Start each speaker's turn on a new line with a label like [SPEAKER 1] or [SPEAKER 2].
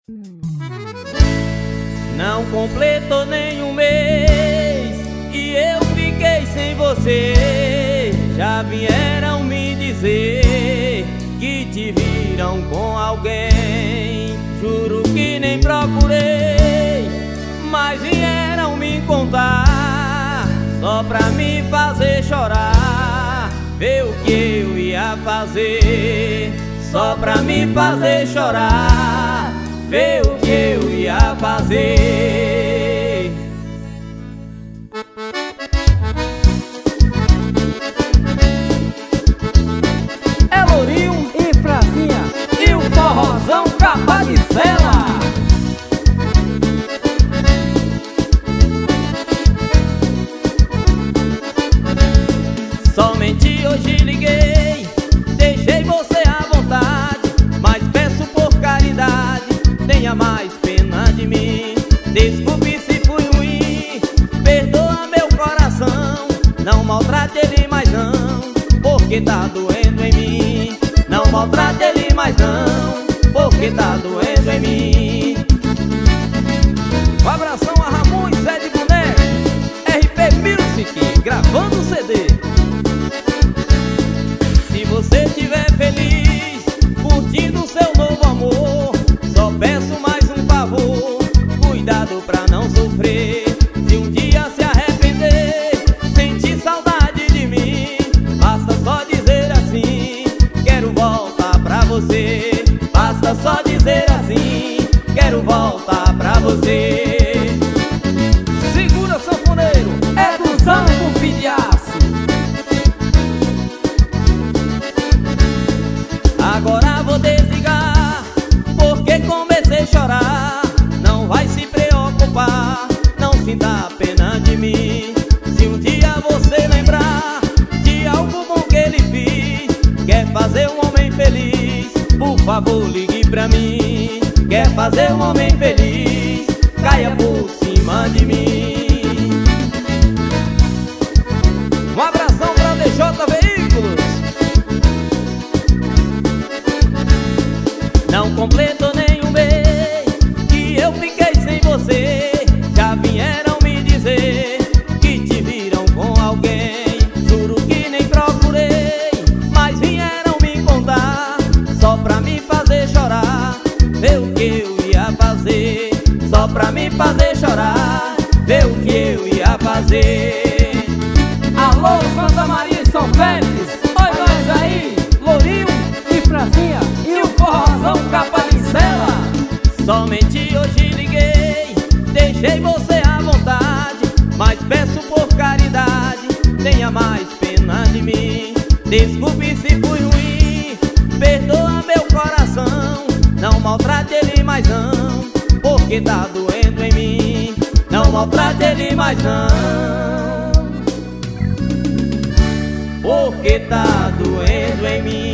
[SPEAKER 1] Não completou nem um mês e eu fiquei sem você. Já vieram me dizer que te viram com alguém. Juro que nem procurei, mas vieram me contar só pra me fazer chorar. Ver o que eu ia fazer, só pra me fazer chorar. Ver o que eu ia fazer.
[SPEAKER 2] É Lourinho e Frazinha e o forrozão capa de cela.
[SPEAKER 1] Somente hoje liguei, deixei você à vontade, mas peço por caridade, tenha mais pena de mim. Desculpe se fui ruim, perdoa meu coração. Não maltrate ele mais não, porque tá doendo em mim. Não maltrate ele mais não, porque tá doendo em mim.
[SPEAKER 2] Um abração a Ramon e Zé de Boneco, RP Music, gravando o CD.
[SPEAKER 1] Se você estiver feliz, curtindo seu novo amor, só peço mais um favor, cuidado pra não sofrer. Se um dia se arrepender, sentir saudade de mim, basta só dizer assim, quero voltar pra você. Basta só dizer assim, quero voltar pra você.
[SPEAKER 2] Segura, sanfoneiro, é do Zampo Pidiaço.
[SPEAKER 1] Agora vou desligar, porque comecei a chorar. Não vai se preocupar, não sinta pena de mim. Se um dia você lembrar de algo bom que ele fez, quer fazer um homem feliz, por favor ligue pra mim. Quer fazer um homem feliz, caia por cima de mim.
[SPEAKER 2] Um abração pra DJ Veículos.
[SPEAKER 1] Não completou nem um mês que eu fiquei sem você. Já vieram me dizer que te viram com alguém. Juro que nem procurei, mas vieram me contar só pra me fazer chorar. Ver o que eu ia fazer, só pra me fazer chorar. Ver o que eu ia fazer.
[SPEAKER 2] Alô, Santa Maria e São Félix, oi nós aí, Lourinho e Frazinha e o forrozão capa de cela.
[SPEAKER 1] Somente hoje liguei, deixei você à vontade, mas peço por caridade, tenha mais pena de mim. Desculpe se fui ruim, perdoa meu coração. Não maltrate ele mais não, porque tá doendo em mim. Não maltrate ele mais não, porque tá doendo em mim.